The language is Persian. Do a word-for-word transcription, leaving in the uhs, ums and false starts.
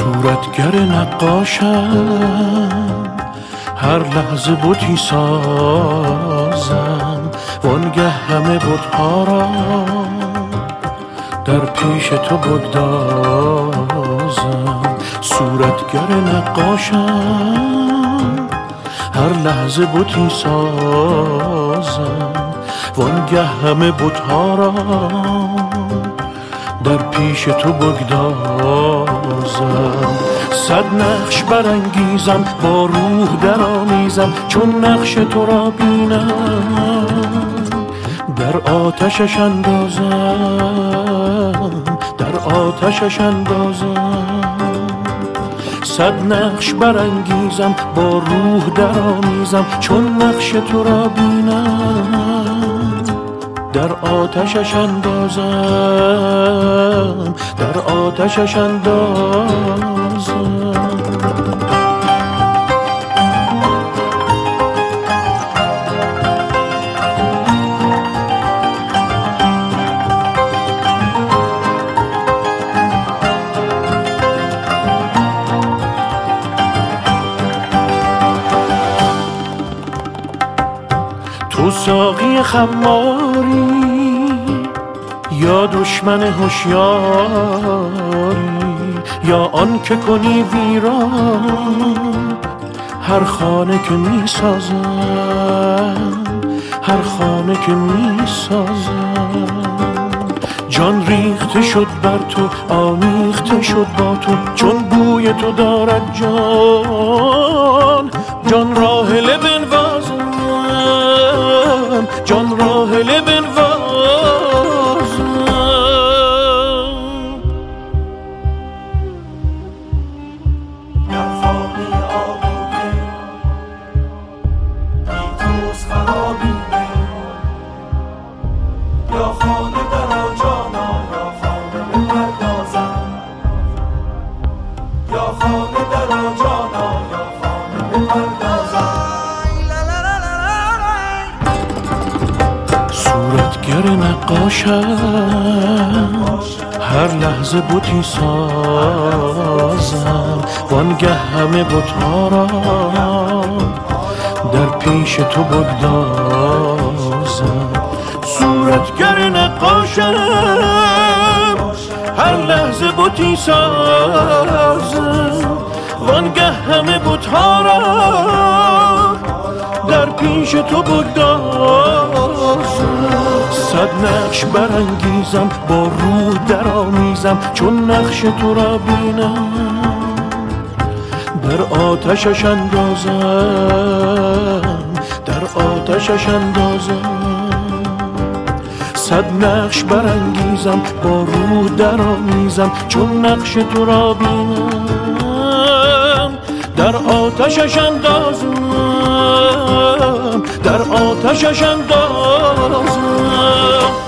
صورتگر نقاشم، هر لحظه بتی سازم، وانگه همه بت‌ها را در پیش تو بگدازم. صورتگر نقاشم، هر لحظه بتی سازم، وانگه همه بت‌ها را در پیش تو بگدازم. صد نقش برانگیزم، با روح درآمیزم، چون نقش تو را بینم در آتشش اندازم، در آتشش اندازم. صد نقش برانگیزم، با روح درآمیزم، چون نقش تو را بینم در آتشش اندازم، در آتشش اندازم. تو ساقی خماری یا دشمن هوشیاری، یا آن که کنی ویران هر خانه که می سازم، هر خانه که می سازم. جان ریخته شد بر تو، آمیخته شد با تو، چون بوی تو دارد جان. جان راحله بنوازم، جان راحله بنوازم. در خانه آبوده بی توز خرابیده، یا خانه درا جانا، یا خانه بپردازم، یا خانه درا جانا، یا خانه بپردازم. صورتگر نقاشم، هر لحظه بتی سازم، وانگه همه بت‌ها را در پیش تو بگدازم. صورتگر نقاشم، هر لحظه بتی سازم، وانگه همه بت‌ها را در پیش تو بگدازم. صد نقش برانگیزم، با روح درآمیزم، چون نقش تو را بینم در آتشش اندازم، در آتشش اندازم. صد نقش برانگیزم، با روح درآمیزم، چون نقش تو را بینم در آتشش اندازم، در آتشش اندازم.